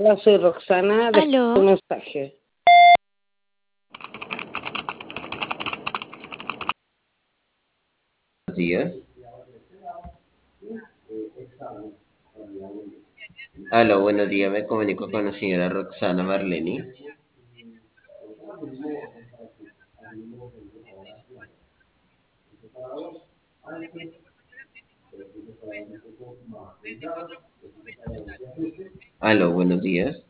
Hola, soy Roxana, dejé un Aló, mensaje. Buenos días. Aló, buenos días. Me comunico con la señora Roxana Marleni. Aló, buenos días.